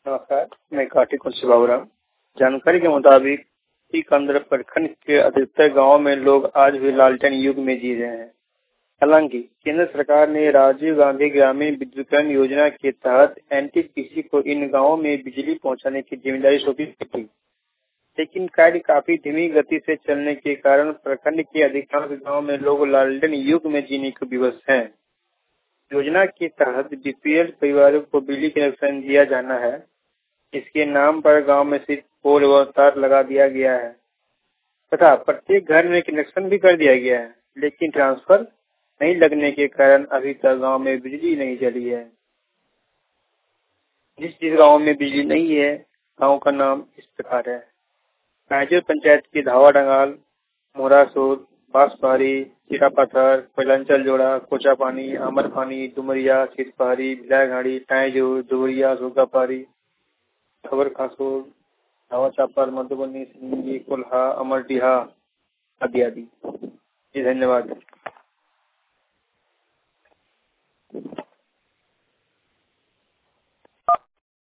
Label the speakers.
Speaker 1: नमस्कार, मैं कार्तिक कुंशी बाबूराम। जानकारी के मुताबिक टीकमगढ़ प्रखंड के अधिकतर गांवों में लोग आज भी लालटेन युग में जी रहे हैं। हालांकि केंद्र सरकार ने राजीव गांधी ग्रामीण विद्युतीकरण योजना के तहत एनटीपीसी को इन गांवों में बिजली पहुंचाने की जिम्मेदारी सौंपी थी, लेकिन कार्य काफी धीमी गति से चलने के कारण प्रखंड के अधिकांश गाँव में लोग लालटेन युग में जीने को विवश हैं। योजना के तहत बीपीएल परिवारों को बिजली कनेक्शन दिया जाना है। इसके नाम पर गांव में सिर्फ पोल व तार लगा दिया गया है तथा प्रत्येक घर में कनेक्शन भी कर दिया गया है, लेकिन ट्रांसफर नहीं लगने के कारण अभी तक गांव में बिजली नहीं चली है। जिस गांव में बिजली नहीं है, गांव का नाम इस प्रकार है: नाइजर पंचायत की धावा डंगाल, मोरासोर, बांसपहाड़ी, चिरापत्थर, पैलंचल जोड़ा, कोचा पानी, अमर पानी, डुमरिया, सिरपहाड़ी, भिलाघाड़ी, टाईजोर, दुबरिया, सुगापहाड़ी, खबर खासोर, धावा चापर, मधुबनी, सिंगी, कोल्हा, अमरडीहा आदि आदि। जी धन्यवाद।